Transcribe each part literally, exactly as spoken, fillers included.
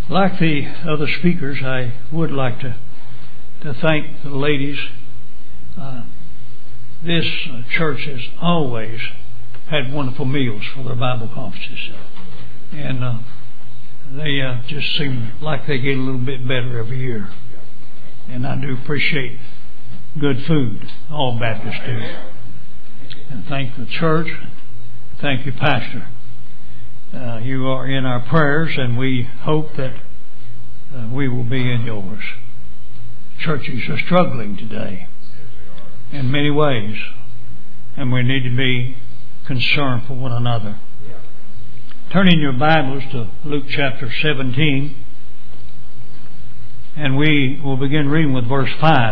Like the other speakers, I would like to, to thank the ladies. Uh, this church has always had wonderful meals for their Bible conferences. And uh, they uh, just seem like they get a little bit better every year. And I do appreciate good food. All Baptists do. And thank the church. Thank you, Pastor. Uh, you are in our prayers, and we hope that uh, we will be in yours. Churches are struggling today in many ways, and we need to be concerned for one another. Turn in your Bibles to Luke chapter seventeen, and we will begin reading with verse five.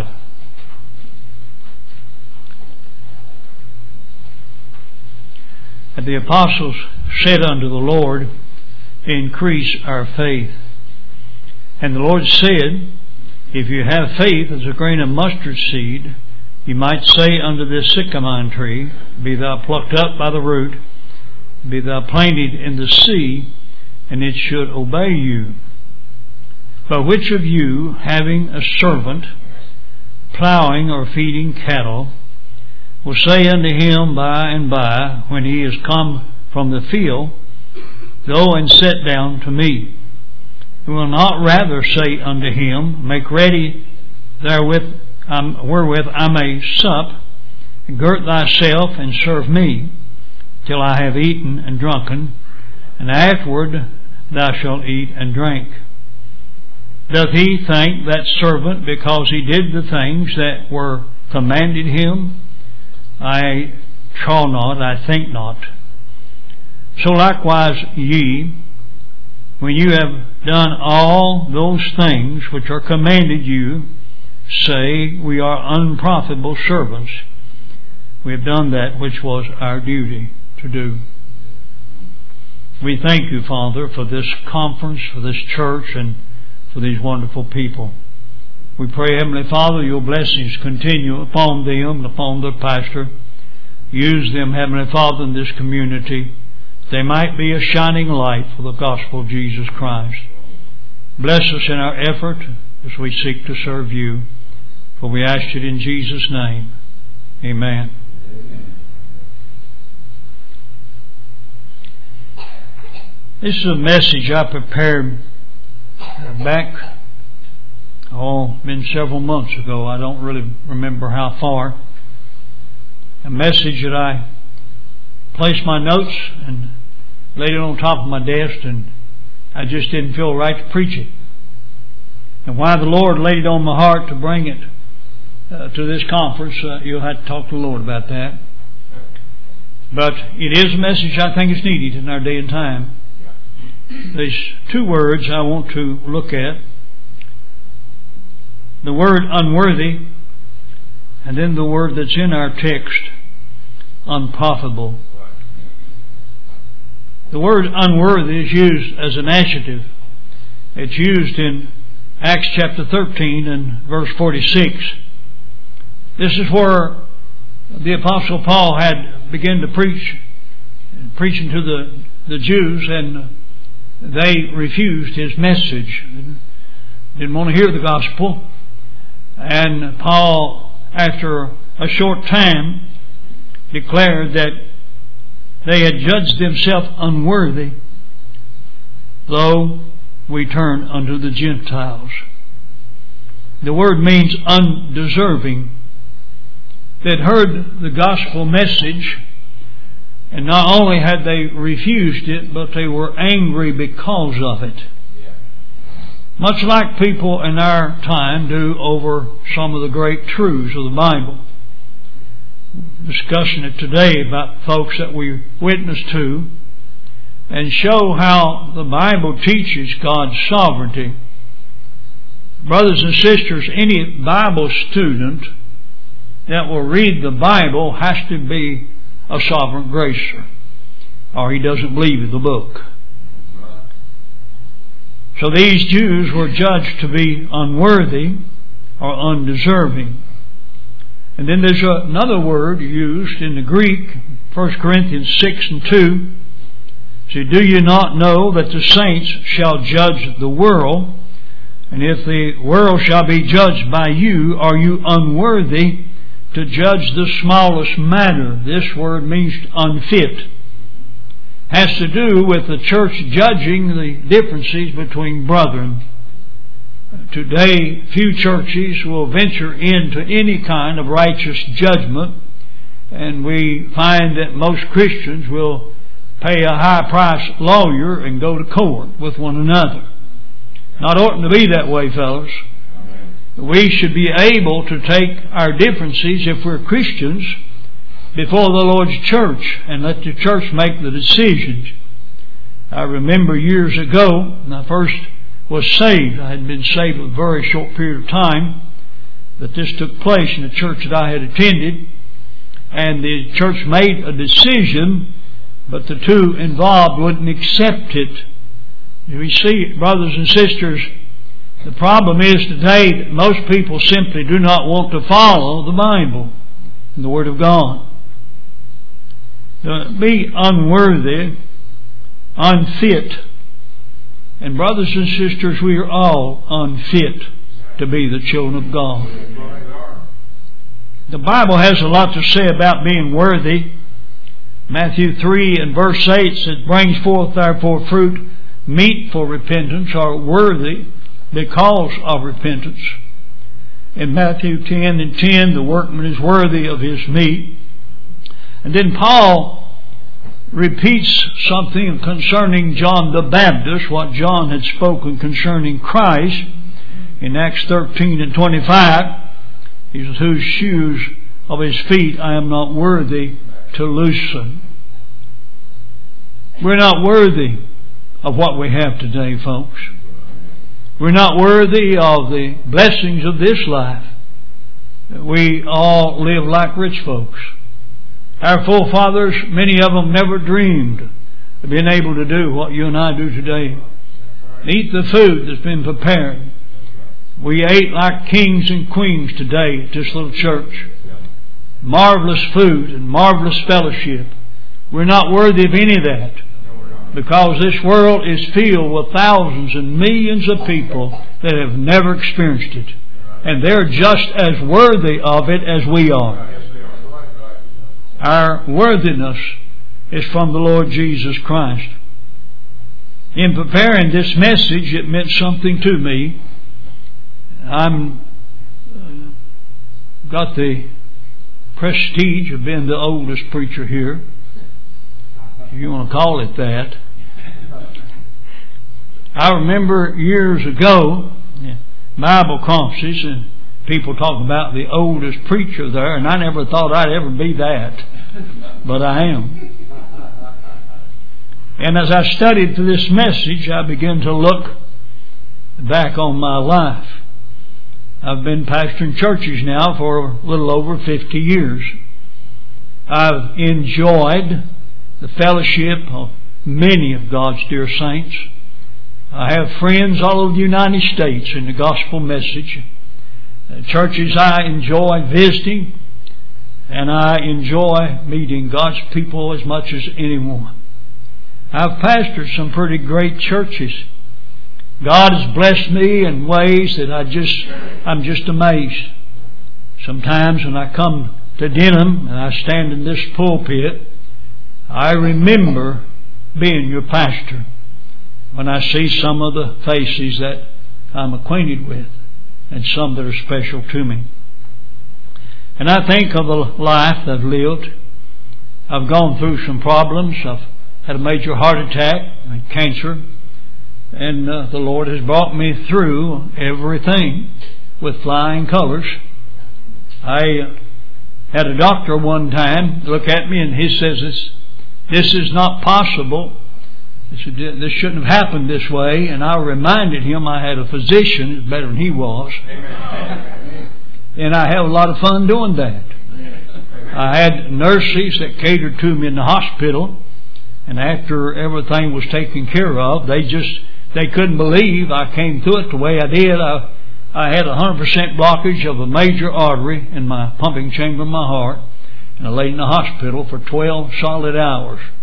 And the apostles said unto the Lord, increase our faith. And the Lord said, if you have faith as a grain of mustard seed, you might say unto this sycamore tree, be thou plucked up by the root, be thou planted in the sea, and it should obey you. But which of you, having a servant, plowing or feeding cattle, will say unto him by and by, when he is come from the field, go and sit down to meat? He will not rather say unto him, make ready therewith um, wherewith I may sup, and gird thyself and serve me, till I have eaten and drunken, and afterward thou shalt eat and drink. Doth he thank that servant because he did the things that were commanded him? I trow not, I think not. So likewise ye, when you have done all those things which are commanded you, say, we are unprofitable servants. We have done that which was our duty to do. We thank you, Father, for this conference, for this church, and for these wonderful people. We pray, Heavenly Father, your blessings continue upon them, upon their pastor. Use them, Heavenly Father, in this community. They might be a shining light for the gospel of Jesus Christ. Bless us in our effort as we seek to serve you. For we ask it in Jesus' name. Amen. This is a message I prepared back Oh, been several months ago. I don't really remember how far. A message that I placed my notes and laid it on top of my desk, and I just didn't feel right to preach it. And why the Lord laid it on my heart to bring it uh, to this conference, uh, you'll have to talk to the Lord about that. But it is a message I think is needed in our day and time. There's two words I want to look at. The word unworthy, and then the word that's in our text, unprofitable. The word unworthy is used as an adjective. It's used in Acts chapter thirteen and verse forty-six. This is where the Apostle Paul had begun to preach, preaching to the, the Jews, and they refused his message. Didn't want to hear the gospel. And Paul, after a short time, declared that they had judged themselves unworthy, though we turn unto the Gentiles. The word means undeserving. They'd heard the gospel message, and not only had they refused it, but they were angry because of it. Much like people in our time do over some of the great truths of the Bible. Discussing it today about folks that we witness to, and show how the Bible teaches God's sovereignty. Brothers and sisters, any Bible student that will read the Bible has to be a sovereign gracer, or he doesn't believe in the book. So these Jews were judged to be unworthy or undeserving. And then there's another word used in the Greek, First Corinthians six and two, See, do you not know that the saints shall judge the world? And if the world shall be judged by you, are you unworthy to judge the smallest matter? This word means unfit. Has to do with the church judging the differences between brethren. Today, few churches will venture into any kind of righteous judgment, and we find that most Christians will pay a high-priced lawyer and go to court with one another. Not ought to be that way, fellas. We should be able to take our differences, if we're Christians, before the Lord's church and let the church make the decisions. I remember years ago, when I first was saved, I had been saved a very short period of time, that this took place in the church that I had attended, and the church made a decision, but the two involved wouldn't accept it. We see, brothers and sisters, the problem is today that most people simply do not want to follow the Bible and the Word of God. To be unworthy, unfit. And brothers and sisters, we are all unfit to be the children of God. The Bible has a lot to say about being worthy. Matthew three and verse eight says, brings forth therefore fruit meet for repentance, or worthy because of repentance. In Matthew ten and ten, the workman is worthy of his meat. And then Paul repeats something concerning John the Baptist, what John had spoken concerning Christ in Acts thirteen and twenty-five. He says, whose shoes of his feet I am not worthy to loosen. We're not worthy of what we have today, folks. We're not worthy of the blessings of this life. We all live like rich folks. Our forefathers, many of them never dreamed of being able to do what you and I do today. Eat the food that's been prepared. We ate like kings and queens today at this little church. Marvelous food and marvelous fellowship. We're not worthy of any of that, because this world is filled with thousands and millions of people that have never experienced it. And they're just as worthy of it as we are. Our worthiness is from the Lord Jesus Christ. In preparing this message, it meant something to me. I'm uh, got the prestige of being the oldest preacher here, if you want to call it that. I remember years ago, Bible conferences, and people talk about the oldest preacher there, and I never thought I'd ever be that, but I am. And as I studied for this message, I began to look back on my life. I've been pastoring churches now for a little over fifty years. I've enjoyed the fellowship of many of God's dear saints. I have friends all over the United States in the gospel message. Churches I enjoy visiting, and I enjoy meeting God's people as much as anyone. I've pastored some pretty great churches. God has blessed me in ways that I just, I'm just amazed. Sometimes when I come to Denham and I stand in this pulpit, I remember being your pastor when I see some of the faces that I'm acquainted with and some that are special to me. And I think of the life I've lived. I've gone through some problems. I've had a major heart attack, cancer. And uh, the Lord has brought me through everything with flying colors. I uh, had a doctor one time look at me, and he says, this, this is not possible. This, this shouldn't have happened this way. And I reminded him I had a physician who's better than he was. Amen. And I have a lot of fun doing that. I had nurses that catered to me in the hospital. And after everything was taken care of, they just... They couldn't believe I came through it the way I did. I, I had a one hundred percent blockage of a major artery in my pumping chamber of my heart. And I laid in the hospital for twelve solid hours.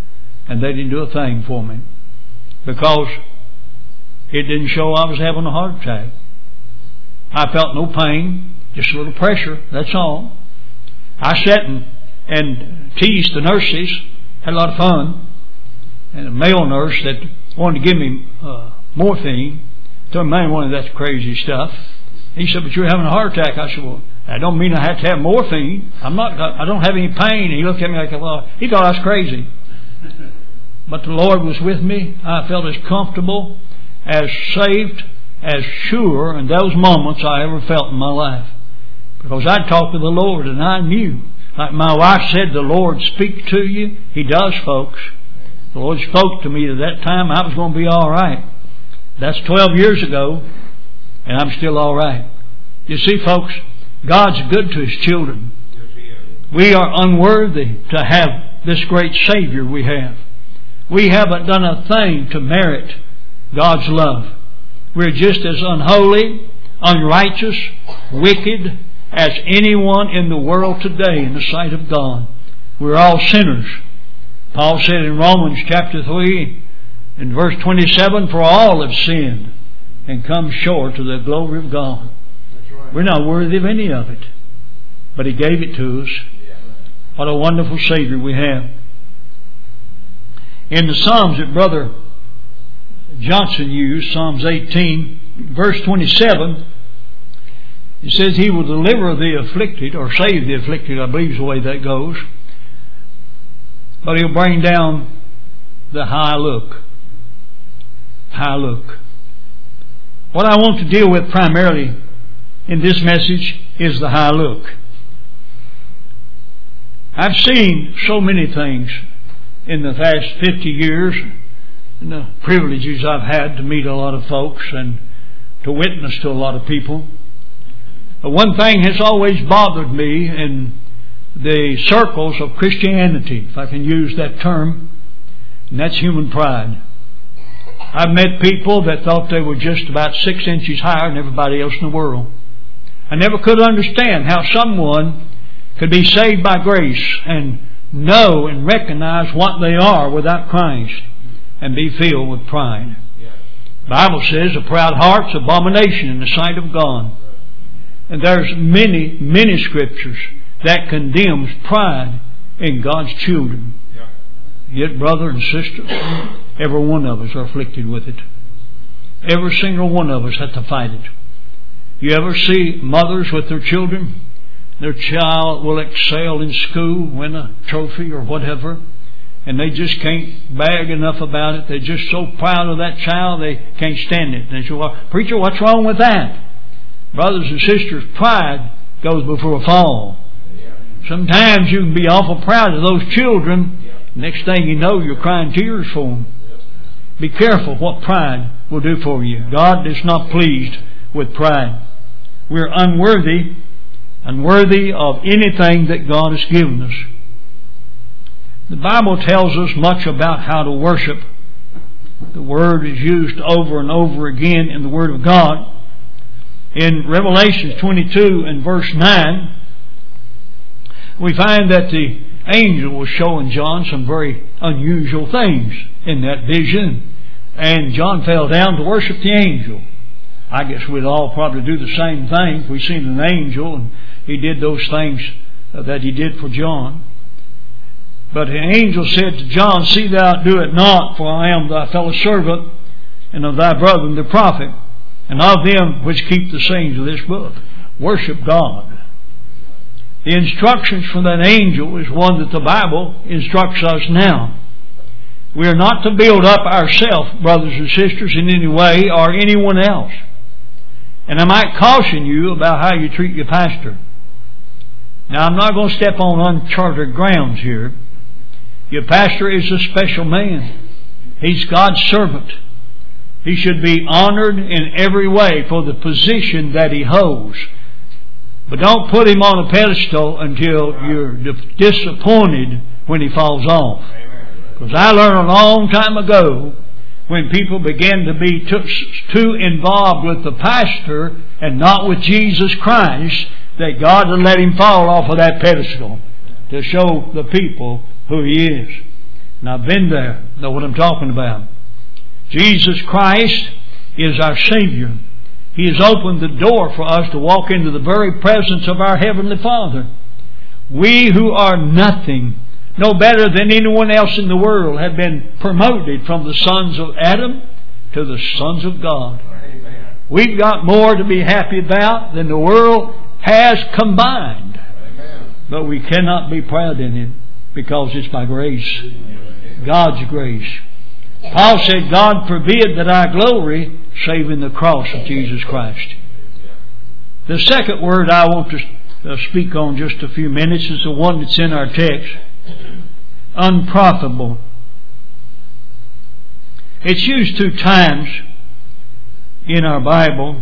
and they didn't do a thing for me because it didn't show I was having a heart attack. I felt no pain, just a little pressure, that's all. I sat and, and teased the nurses, had a lot of fun, and a male nurse that wanted to give me uh, morphine. Told me, man, one of that's crazy stuff. He said, but you're having a heart attack. I said, well, that don't mean I have to have morphine. I'm not, I don't have any pain. He looked at me like, well, he thought I was crazy. But the Lord was with me. I felt as comfortable, as saved, as sure in those moments I ever felt in my life. Because I talked to the Lord and I knew. Like my wife said, the Lord speak to you. He does, folks. The Lord spoke to me at that time. I was going to be all right. That's twelve years ago, and I'm still all right. You see, folks, God's good to His children. We are unworthy to have this great Savior we have. We haven't done a thing to merit God's love. We're just as unholy, unrighteous, wicked as anyone in the world today in the sight of God. We're all sinners. Paul said in Romans chapter three, in verse twenty-seven, for all have sinned and come short of the glory of God. We're not worthy of any of it, but He gave it to us. What a wonderful Savior we have. In the Psalms that Brother Johnson used, Psalms eighteen, verse twenty-seven, it says, He will deliver the afflicted, or save the afflicted, I believe is the way that goes. But He'll bring down the high look. High look. What I want to deal with primarily in this message is the high look. I've seen so many things in the past fifty years, and the privileges I've had to meet a lot of folks and to witness to a lot of people. But one thing has always bothered me in the circles of Christianity, if I can use that term, and that's human pride. I've met people that thought they were just about six inches higher than everybody else in the world. I never could understand how someone could be saved by grace and know and recognize what they are without Christ and be filled with pride. The Bible says a proud heart's abomination in the sight of God. And there's many, many scriptures that condemns pride in God's children. Yet, brother and sister, every one of us are afflicted with it. Every single one of us have to fight it. You ever see mothers with their children? Their child will excel in school, win a trophy or whatever, and they just can't bag enough about it. They're just so proud of that child, they can't stand it. They say, well, preacher, what's wrong with that? Brothers and sisters, pride goes before a fall. Sometimes you can be awful proud of those children. Next thing you know, you're crying tears for them. Be careful what pride will do for you. God is not pleased with pride. We're unworthy, unworthy of anything that God has given us. The Bible tells us much about how to worship. The word is used over and over again in the Word of God. In Revelation twenty-two and verse nine, we find that the angel was showing John some very unusual things in that vision. And John fell down to worship the angel. I guess we'd all probably do the same thing if we seen an angel and he did those things that he did for John. But the angel said to John, see thou do it not, for I am thy fellow servant and of thy brethren the prophet, and of them which keep the sayings of this book. Worship God. The instructions from that angel is one that the Bible instructs us now. We are not to build up ourselves, brothers and sisters, in any way or anyone else. And I might caution you about how you treat your pastor. Now, I'm not going to step on uncharted grounds here. Your pastor is a special man. He's God's servant. He should be honored in every way for the position that he holds. But don't put him on a pedestal until you're disappointed when he falls off. Because I learned a long time ago, when people began to be too, too involved with the pastor and not with Jesus Christ, that God would let him fall off of that pedestal to show the people who he is. And I've been there, know what I'm talking about. Jesus Christ is our Savior. He has opened the door for us to walk into the very presence of our Heavenly Father. We who are nothing, no better than anyone else in the world, have been promoted from the sons of Adam to the sons of God. Amen. We've got more to be happy about than the world has combined. Amen. But we cannot be proud in it because it's by grace. God's grace. Paul said, God forbid that I glory save in the cross of Jesus Christ. The second word I want to uh, speak on just a few minutes is the one that's in our text. Unprofitable. It's used two times in our Bible.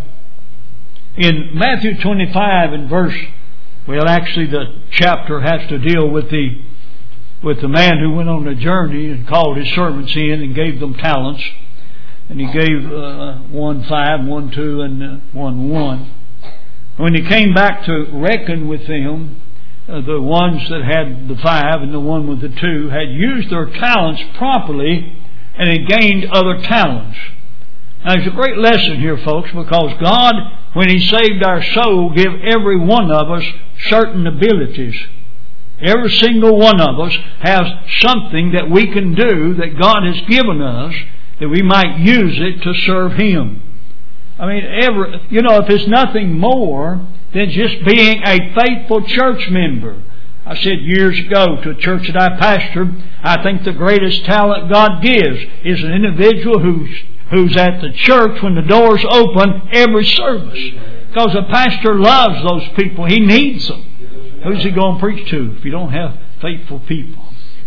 In Matthew twenty-five and verse, well actually the chapter has to deal with the with the man who went on a journey and called his servants in and gave them talents. And he gave uh, one five, one two, and uh, one one. When he came back to reckon with them, uh, the ones that had the five and the one with the two had used their talents properly and had gained other talents. Now there's a great lesson here, folks, because God, when He saved our soul, gave every one of us certain abilities. Every single one of us has something that we can do that God has given us that we might use it to serve Him. I mean, every, you know, if it's nothing more than just being a faithful church member. I said years ago to a church that I pastored, I think the greatest talent God gives is an individual who's, who's at the church when the doors open every service. Because a pastor loves those people. He needs them. Who's he going to preach to if you don't have faithful people?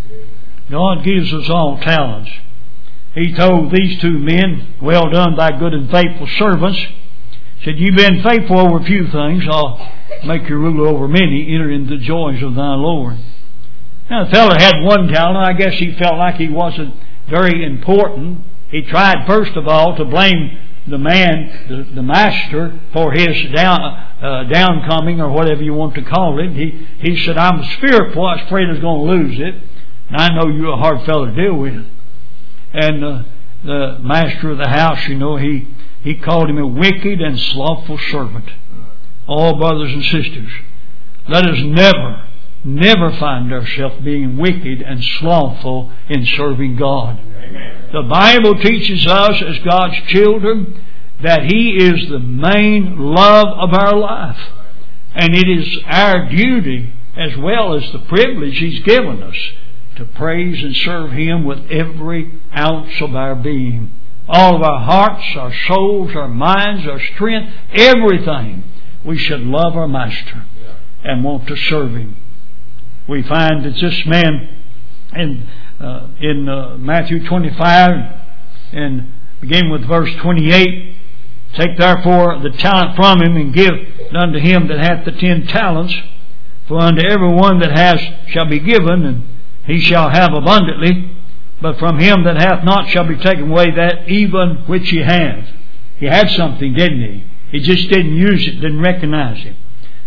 God gives us all talents. He told these two men, well done, thy good and faithful servants. Said, you've been faithful over a few things. I'll make you ruler over many. Enter into the joys of thy Lord. Now the fellow had one talent. I guess he felt like he wasn't very important. He tried first of all to blame the man, the, the master, for his down, uh, downcoming, or whatever you want to call it. He, he said, I'm fearful. I was afraid I was going to lose it. And I know you're a hard fellow to deal with. And uh, the master of the house, you know, he, he called him a wicked and slothful servant. All brothers and sisters, let us never, never find ourselves being wicked and slothful in serving God. Amen. The Bible teaches us as God's children that He is the main love of our life. And it is our duty as well as the privilege He's given us to praise and serve Him with every ounce of our being. All of our hearts, our souls, our minds, our strength, everything. We should love our Master and want to serve Him. We find that this man in, uh, in uh, Matthew twenty-five, and begin with verse twenty-eight, take therefore the talent from him and give unto him that hath the ten talents. For unto every one that has shall be given, and he shall have abundantly. But from him that hath not shall be taken away that even which he hath. He had something, didn't he? He just didn't use it, didn't recognize it.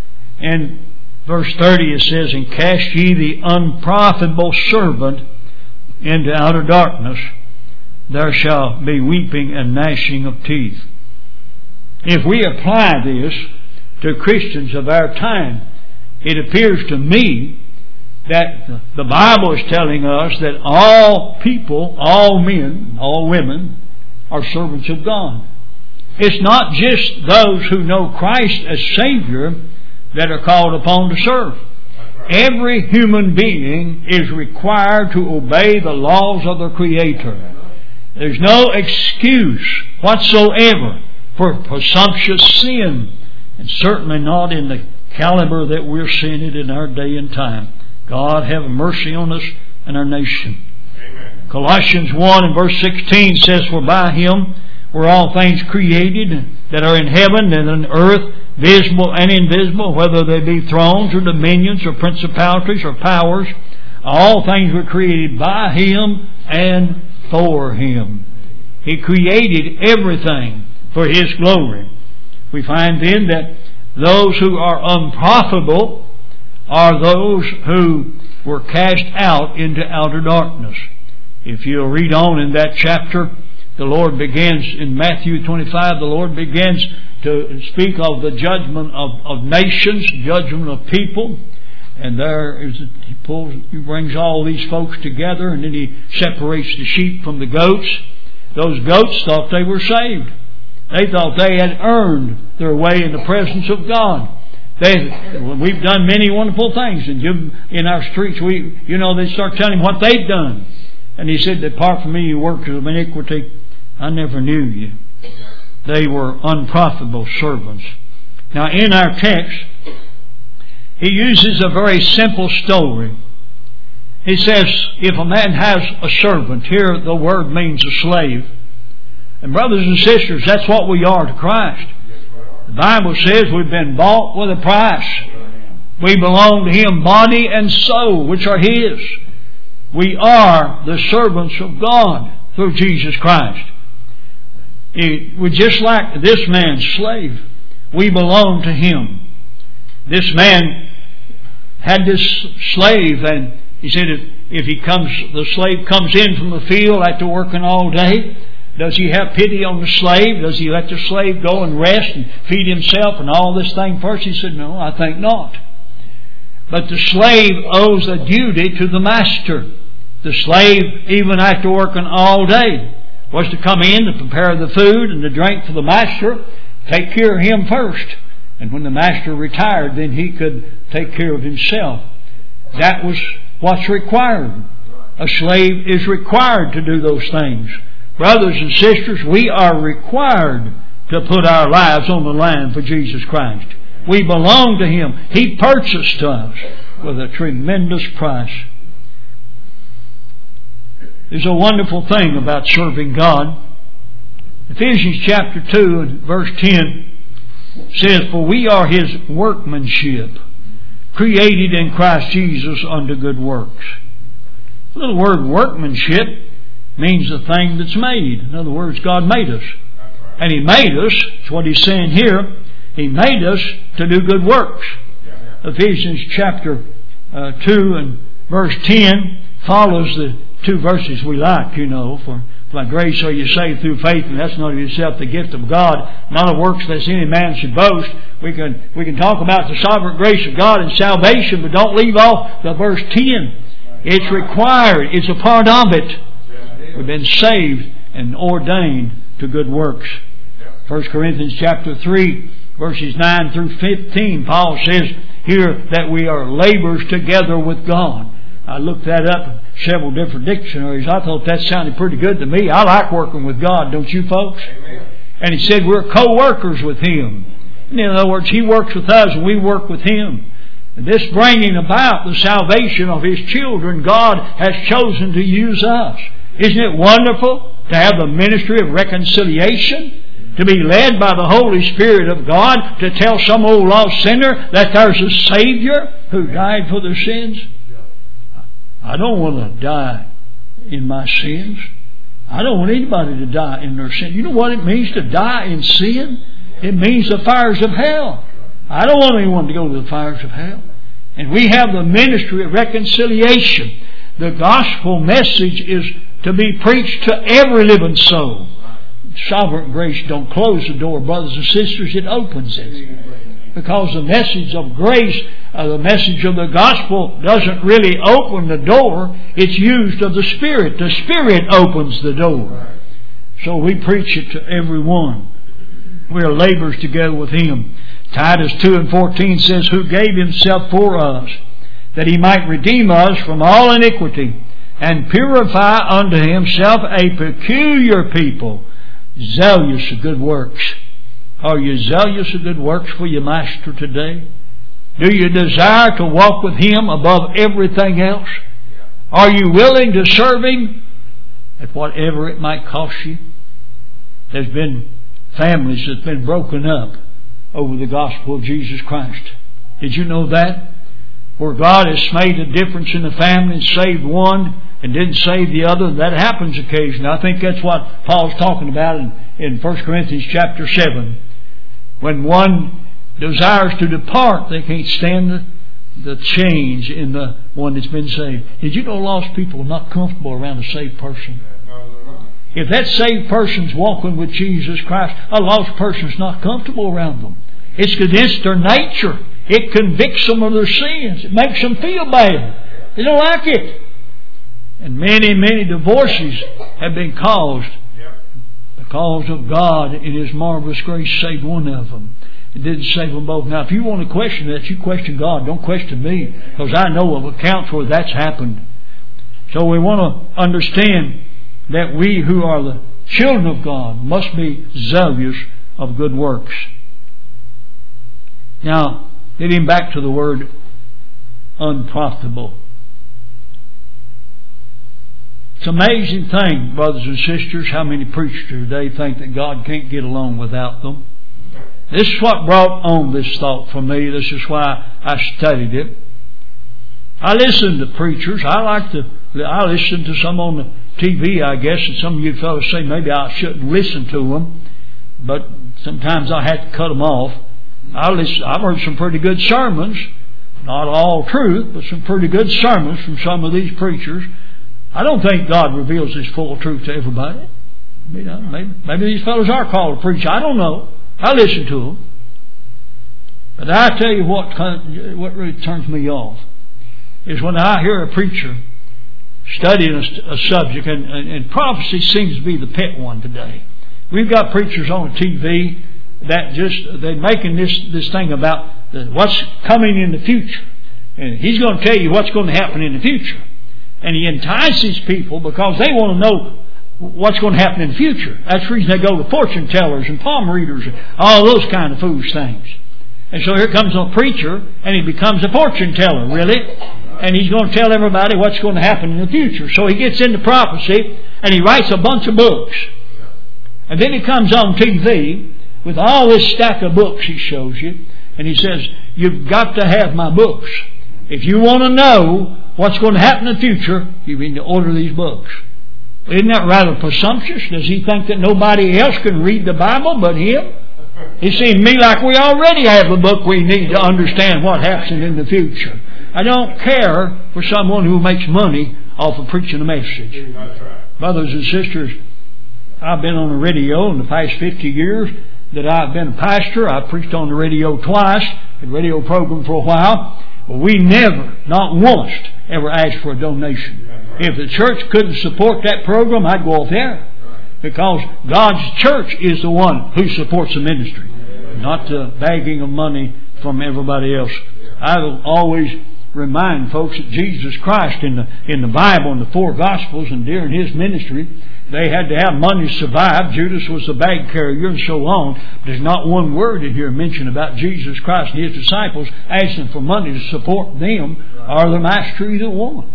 And verse thirty it says, and cast ye the unprofitable servant into outer darkness. There shall be weeping and gnashing of teeth. If we apply this to Christians of our time, it appears to me that the Bible is telling us that all people, all men, all women are servants of God. It's not just those who know Christ as Savior that are called upon to serve. Every human being is required to obey the laws of the Creator. There's no excuse whatsoever for presumptuous sin, and certainly not in the caliber that we're seeing it in our day and time. God have mercy on us and our nation. Amen. Colossians one and verse sixteen says, for by Him were all things created that are in heaven and in earth, visible and invisible, whether they be thrones or dominions or principalities or powers. All things were created by Him and for Him. He created everything for His glory. We find then that those who are unprofitable are those who were cast out into outer darkness. If you'll read on in that chapter, the Lord begins, in Matthew twenty-five, the Lord begins to speak of the judgment of, of nations, judgment of people. And there is, he pulls, he brings all these folks together, and then he separates the sheep from the goats. Those goats thought they were saved. They thought they had earned their way in the presence of God. They, we've done many wonderful things, and in our streets, we, you know, they start telling him what they've done. And he said, "Depart from me, you workers of iniquity. I never knew you." They were unprofitable servants. Now, in our text, he uses a very simple story. He says, if a man has a servant, here the word means a slave. And brothers and sisters, that's what we are to Christ. The Bible says we've been bought with a price. We belong to Him, body and soul, which are His. We are the servants of God through Jesus Christ. We're just like this man's slave. We belong to him. This man had this slave, and he said if, if he comes, the slave comes in from the field after working all day, does he have pity on the slave? Does he let the slave go and rest and feed himself and all this thing first? He said, no, I think not. But the slave owes a duty to the master. The slave, even after working all day, was to come in to prepare the food and the drink for the master, take care of him first. And when the master retired, then he could take care of himself. That was what's required. A slave is required to do those things. Brothers and sisters, we are required to put our lives on the line for Jesus Christ. We belong to Him. He purchased us with a tremendous price. There's a wonderful thing about serving God. Ephesians chapter two and verse ten says, "For we are His workmanship, created in Christ Jesus unto good works." The little word workmanship means the thing that's made. In other words, God made us. And He made us, that's what He's saying here, He made us to do good works. Ephesians chapter uh, two and verse ten follows the two verses we like, you know. For by grace are you saved through faith, and that's not of yourself, the gift of God, not of works lest any man should boast. We can we can talk about the sovereign grace of God and salvation, but don't leave off the verse ten. It's required. It's a part of it. We've been saved and ordained to good works. First Corinthians chapter three, verses nine through fifteen, Paul says here that we are laborers together with God. I looked that up in several different dictionaries. I thought that sounded pretty good to me. I like working with God, don't you folks? Amen. And he said we're co-workers with Him. In other words, He works with us and we work with Him. And this bringing about the salvation of His children, God has chosen to use us. Isn't it wonderful to have the ministry of reconciliation? To be led by the Holy Spirit of God to tell some old lost sinner that there's a Savior who died for their sins? I don't want to die in my sins. I don't want anybody to die in their sin. You know what it means to die in sin? It means the fires of hell. I don't want anyone to go to the fires of hell. And we have the ministry of reconciliation. The gospel message is to be preached to every living soul. Sovereign grace don't close the door, brothers and sisters. It opens it. Because the message of grace, uh, the message of the gospel doesn't really open the door. It's used of the Spirit. The Spirit opens the door. So we preach it to everyone. We are laborers together with Him. Titus two and fourteen says, "Who gave Himself for us, that He might redeem us from all iniquity, and purify unto Himself a peculiar people, zealous of good works." Are you zealous of good works for your Master today? Do you desire to walk with Him above everything else? Are you willing to serve Him at whatever it might cost you? There's been families that's been broken up over the gospel of Jesus Christ. Did you know that? Where God has made a difference in the family and saved one and didn't save the other. That happens occasionally. I think that's what Paul's talking about in, in First Corinthians chapter seven. When one desires to depart, they can't stand the, the change in the one that's been saved. Did you know lost people are not comfortable around a saved person? If that saved person's walking with Jesus Christ, a lost person's not comfortable around them. It's against their nature. It convicts them of their sins. It makes them feel bad. They don't like it. And many, many divorces have been caused because of God in His marvelous grace saved one of them. It didn't save them both. Now, if you want to question that, you question God. Don't question me, because I know of accounts where that's happened. So we want to understand that we who are the children of God must be zealous of good works. Now, getting back to the word unprofitable. It's an amazing thing, brothers and sisters, how many preachers today think that God can't get along without them. This is what brought on this thought for me. This is why I studied it. I listen to preachers. I like to, I listen to some on the T V, I guess, and some of you fellows say maybe I shouldn't listen to them, but sometimes I have to cut them off. I listen, I've heard some pretty good sermons, not all truth, but some pretty good sermons from some of these preachers. I don't think God reveals His full truth to everybody. You know, maybe, maybe these fellows are called to preach. I don't know. I listen to them. But I tell you what, what really turns me off is when I hear a preacher studying a, a subject, and, and, and prophecy seems to be the pet one today. We've got preachers on T V that just, they're making this, this thing about the, what's coming in the future. And he's going to tell you what's going to happen in the future. And he entices people because they want to know what's going to happen in the future. That's the reason they go to fortune tellers and palm readers and all those kind of foolish things. And so here comes a preacher and he becomes a fortune teller, really. And he's going to tell everybody what's going to happen in the future. So he gets into prophecy and he writes a bunch of books. And then he comes on T V with all this stack of books he shows you. And he says, you've got to have my books. If you want to know what's going to happen in the future, you need to order these books. Isn't that rather presumptuous? Does he think that nobody else can read the Bible but him? It seems to me like we already have a book we need to understand what happens in the future. I don't care for someone who makes money off of preaching a message. Brothers and sisters, I've been on the radio in the past fifty years that I've been a pastor. I've preached on the radio twice, a radio program for a while. But we never, not once, ever asked for a donation. If the church couldn't support that program, I'd go off there. Because God's church is the one who supports the ministry, not the begging of money from everybody else. I will always remind folks that Jesus Christ in the in the Bible, in the four Gospels, and during His ministry, they had to have money to survive. Judas was the bag carrier and so on. There's not one word in here mentioned about Jesus Christ and His disciples asking for money to support them or the master either one.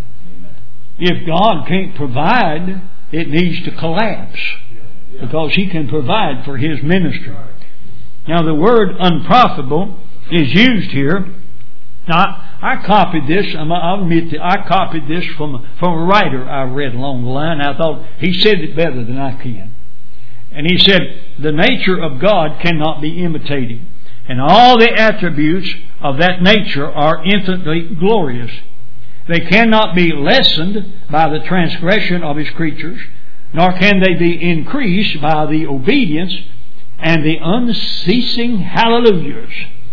If God can't provide, it needs to collapse because He can provide for His ministry. Now the word unprofitable is used here. Now I copied this. I'll admit that I copied this from from a writer I read along the line. I thought he said it better than I can. And he said, the nature of God cannot be imitated, and all the attributes of that nature are infinitely glorious. They cannot be lessened by the transgression of His creatures, nor can they be increased by the obedience and the unceasing hallelujahs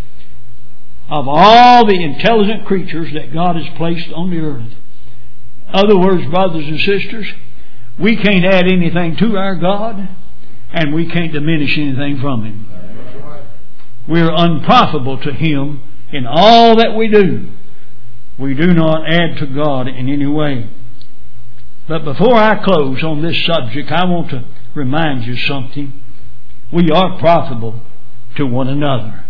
of all the intelligent creatures that God has placed on the earth. In other words, brothers and sisters, we can't add anything to our God, and we can't diminish anything from Him. We're unprofitable to Him in all that we do. We do not add to God in any way. But before I close on this subject, I want to remind you something. We are profitable to one another.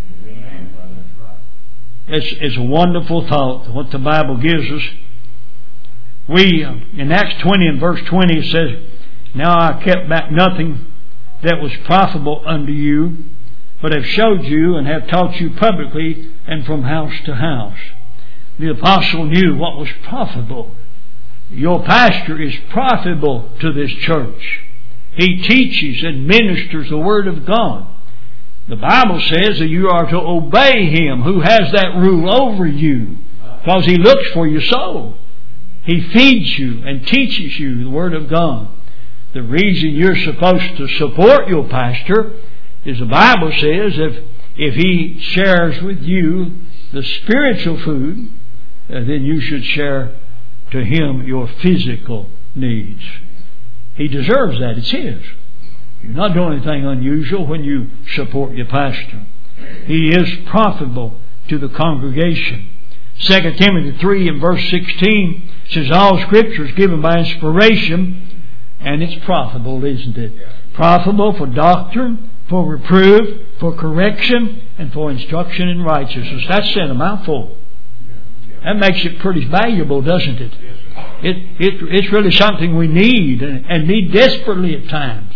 It's, it's a wonderful thought, what the Bible gives us. We, in Acts twenty and verse twenty, it says, now I kept back nothing that was profitable unto you, but have showed you and have taught you publicly and from house to house. The apostle knew what was profitable. Your pastor is profitable to this church. He teaches and ministers the Word of God. The Bible says that you are to obey Him who has that rule over you, because He looks for your soul. He feeds you and teaches you the Word of God. The reason you're supposed to support your pastor is the Bible says if, if he shares with you the spiritual food, uh, then you should share to him your physical needs. He deserves that. It's his. You're not doing anything unusual when you support your pastor. He is profitable to the congregation. Second Timothy three and verse sixteen says, all Scripture is given by inspiration, and it's profitable, isn't it? Profitable for doctrine, for reproof, for correction, and for instruction in righteousness. That's said a mouthful. That makes it pretty valuable, doesn't it? It, it it's really something we need, and, and need desperately at times.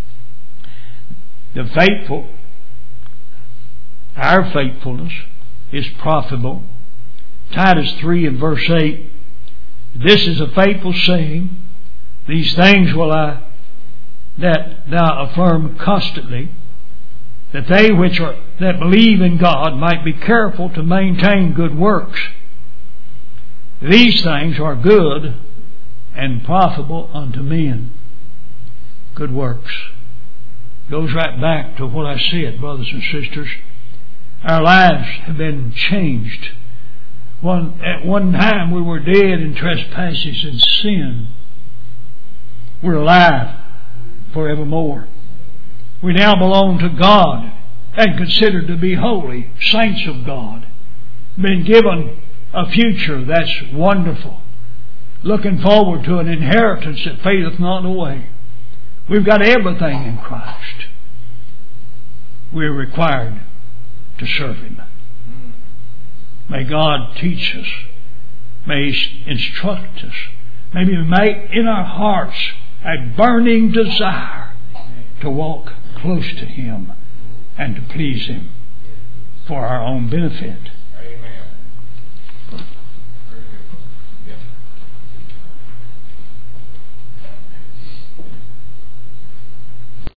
The faithful, our faithfulness is profitable. Titus three and verse eight, this is a faithful saying, these things will I that thou affirm constantly, that they which are that believe in God might be careful to maintain good works. These things are good and profitable unto men. Good works. Goes right back to what I said, brothers and sisters. Our lives have been changed. One, at one time we were dead in trespasses and sin. We're alive forevermore. We now belong to God and considered to be holy, saints of God. Been given a future that's wonderful. Looking forward to an inheritance that fadeth not away. We've got everything in Christ. We're required to serve Him. May God teach us. May He instruct us. May He make in our hearts a burning desire to walk close to Him and to please Him for our own benefit.